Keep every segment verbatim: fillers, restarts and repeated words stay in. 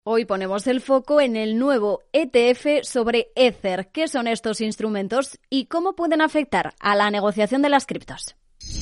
Hoy ponemos el foco en el nuevo E T F sobre Ether. ¿Qué son estos instrumentos y cómo pueden afectar a la negociación de las criptos?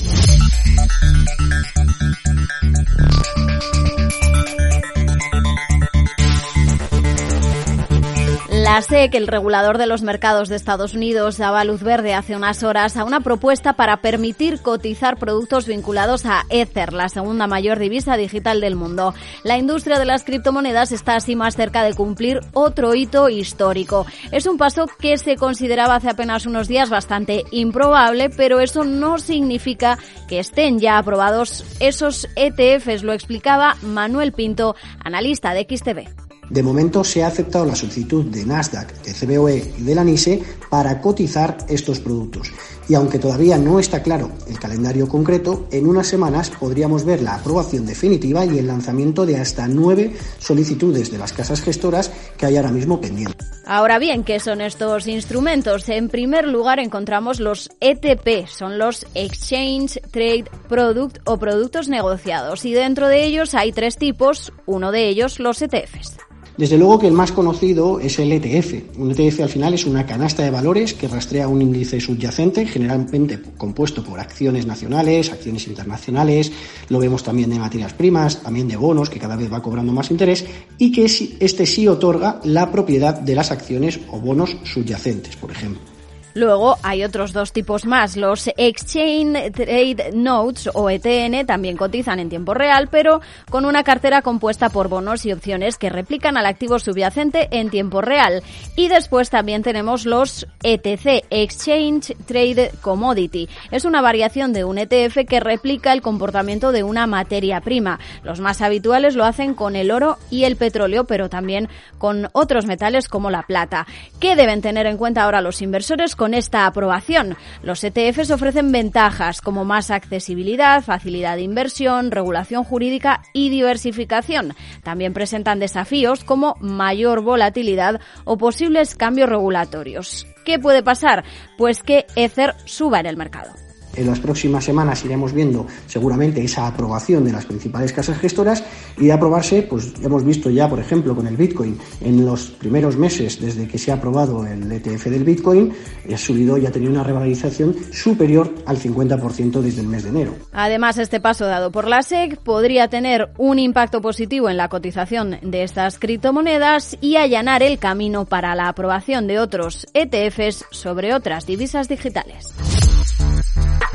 La S E C, el regulador de los mercados de Estados Unidos, daba luz verde hace unas horas a una propuesta para permitir cotizar productos vinculados a Ether, la segunda mayor divisa digital del mundo. La industria de las criptomonedas está así más cerca de cumplir otro hito histórico. Es un paso que se consideraba hace apenas unos días bastante improbable, pero eso no significa que estén ya aprobados esos E T Fs, lo explicaba Manuel Pinto, analista de X T V. De momento se ha aceptado la solicitud de Nasdaq, de C B O E y de la NYSE para cotizar estos productos. Y aunque todavía no está claro el calendario concreto, en unas semanas podríamos ver la aprobación definitiva y el lanzamiento de hasta nueve solicitudes de las casas gestoras que hay ahora mismo pendientes. Ahora bien, ¿qué son estos instrumentos? En primer lugar encontramos los E T P, son los Exchange Trade Product o productos negociados, y dentro de ellos hay tres tipos, uno de ellos los E T Fs. Desde luego que el más conocido es el E T F. Un E T F al final es una canasta de valores que rastrea un índice subyacente, generalmente compuesto por acciones nacionales, acciones internacionales, lo vemos también de materias primas, también de bonos, que cada vez va cobrando más interés, y que este sí otorga la propiedad de las acciones o bonos subyacentes, por ejemplo. Luego hay otros dos tipos más. Los Exchange Trade Notes o E T N también cotizan en tiempo real, pero con una cartera compuesta por bonos y opciones que replican al activo subyacente en tiempo real. Y después también tenemos los E T C, Exchange Trade Commodity. Es una variación de un E T F que replica el comportamiento de una materia prima. Los más habituales lo hacen con el oro y el petróleo, pero también con otros metales como la plata. ¿Qué deben tener en cuenta ahora los inversores con esta aprobación? Los E T Fs ofrecen ventajas como más accesibilidad, facilidad de inversión, regulación jurídica y diversificación. También presentan desafíos como mayor volatilidad o posibles cambios regulatorios. ¿Qué puede pasar? Pues que Ether suba en el mercado. En las próximas semanas iremos viendo seguramente esa aprobación de las principales casas gestoras, y de aprobarse, pues hemos visto ya, por ejemplo, con el Bitcoin, en los primeros meses desde que se ha aprobado el E T F del Bitcoin, ha subido y ha tenido una revalorización superior al cincuenta por ciento desde el mes de enero. Además, este paso dado por la S E C podría tener un impacto positivo en la cotización de estas criptomonedas y allanar el camino para la aprobación de otros E T Fs sobre otras divisas digitales.